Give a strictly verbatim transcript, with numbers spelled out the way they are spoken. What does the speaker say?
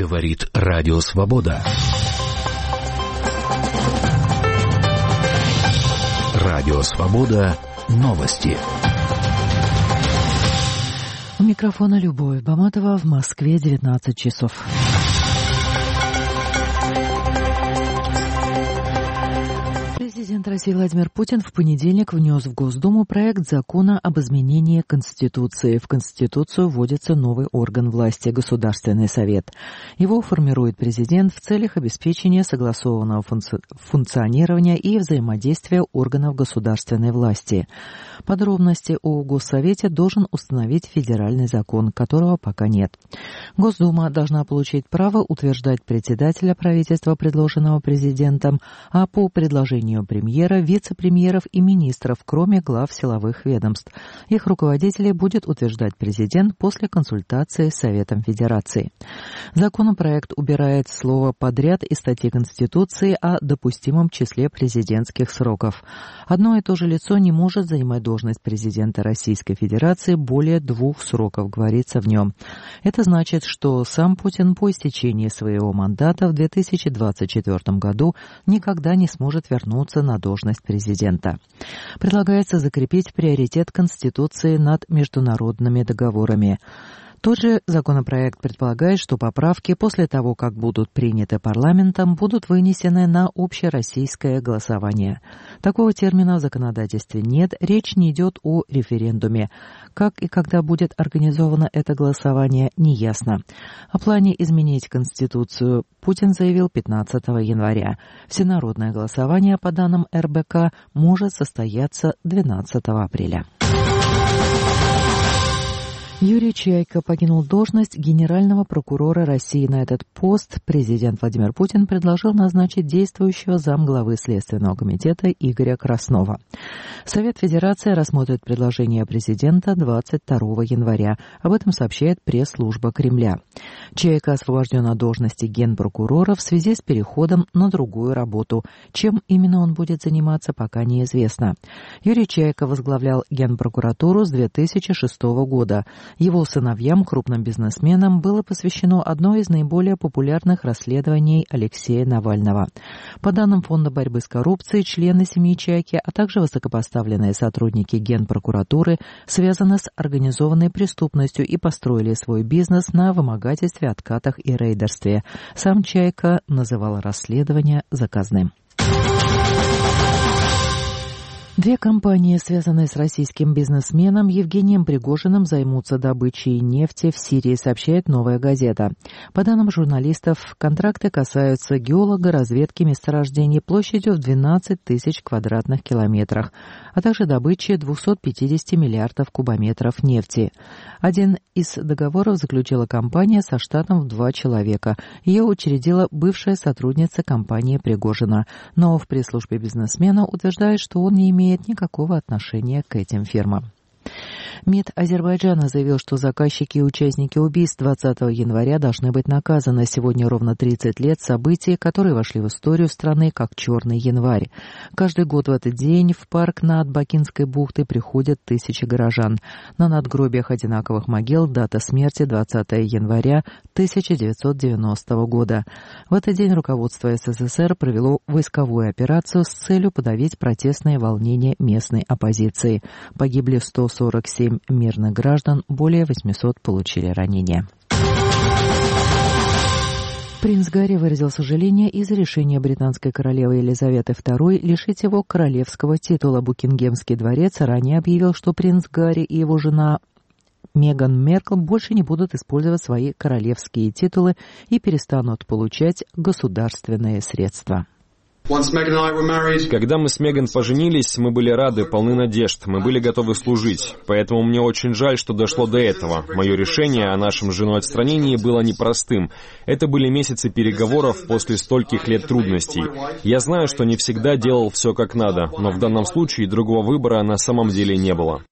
Говорит Радио Свобода. Радио Свобода. Новости. У микрофона Любовь Баматова, в Москве девятнадцать часов. Президент России Владимир Путин в понедельник внес в Госдуму проект закона об изменении Конституции. В Конституцию вводится новый орган власти – Государственный совет. Его формирует президент в целях обеспечения согласованного функци... функционирования и взаимодействия органов государственной власти. Подробности о Госсовете должен установить федеральный закон, которого пока нет. Госдума должна получить право утверждать председателя правительства, предложенного президентом, а по предложению премьера, вице-премьеров и министров, кроме глав силовых ведомств. Их руководителей будет утверждать президент после консультации с Советом Федерации. Законопроект убирает слово «подряд» из статьи Конституции о допустимом числе президентских сроков. Одно и то же лицо не может занимать должность президента Российской Федерации более двух сроков, говорится в нем. Это значит, что сам Путин по истечении своего мандата в две тысячи двадцать четвёртом году никогда не сможет вернуться на должность президента. Предлагается закрепить приоритет Конституции над международными договорами. Тот же законопроект предполагает, что поправки после того, как будут приняты парламентом, будут вынесены на общероссийское голосование. Такого термина в законодательстве нет, речь не идет о референдуме. Как и когда будет организовано это голосование, неясно. О плане изменить Конституцию Путин заявил пятнадцатого января. Всенародное голосование, по данным эр бэ ка, может состояться двенадцатого апреля. Юрий Чайка покинул должность генерального прокурора России. На этот пост президент Владимир Путин предложил назначить действующего замглавы Следственного комитета Игоря Краснова. Совет Федерации рассмотрит предложение президента двадцать второго января. Об этом сообщает пресс-служба Кремля. Чайка освобожден от должности генпрокурора в связи с переходом на другую работу. Чем именно он будет заниматься, пока неизвестно. Юрий Чайка возглавлял Генпрокуратуру с две тысячи шестого года. Его сыновьям, крупным бизнесменам, было посвящено одно из наиболее популярных расследований Алексея Навального. По данным Фонда борьбы с коррупцией, члены семьи Чайки, а также высокопоставленные сотрудники Генпрокуратуры связаны с организованной преступностью и построили свой бизнес на вымогательстве, откатах и рейдерстве. Сам Чайка называл расследование заказным. Две компании, связанные с российским бизнесменом Евгением Пригожиным, займутся добычей нефти в Сирии, сообщает «Новая газета». По данным журналистов, контракты касаются геолога, разведки месторождений площадью в двенадцать тысяч квадратных километрах, а также добычи двухсот пятидесяти миллиардов кубометров нефти. Один из договоров заключила компания со штатом в два человека. Ее учредила бывшая сотрудница компании Пригожина. Но в пресс-службе бизнесмена утверждает, что он не имеет никакого отношения к этим фирмам. МИД Азербайджана заявил, что заказчики и участники убийств двадцатого января должны быть наказаны. Сегодня ровно тридцать лет событий, которые вошли в историю страны как «Черный январь». Каждый год в этот день в парк над Бакинской бухтой приходят тысячи горожан. На надгробиях одинаковых могил дата смерти двадцатого января тысяча девятьсот девяностого года. В этот день руководство эс эс эс эр провело войсковую операцию с целью подавить протестные волнения местной оппозиции. Погибли сто сорок семь мирных граждан, более восьмисот получили ранения. Принц Гарри выразил сожаление из-за решения британской королевы Елизаветы второй лишить его королевского титула. Букингемский дворец ранее объявил, что принц Гарри и его жена Меган Меркл больше не будут использовать свои королевские титулы и перестанут получать государственные средства. Когда мы с Меган поженились, мы были рады, полны надежд, мы были готовы служить. Поэтому мне очень жаль, что дошло до этого. Мое решение о нашем с женой отстранении было непростым. Это были месяцы переговоров после стольких лет трудностей. Я знаю, что не всегда делал все как надо, но в данном случае другого выбора на самом деле не было.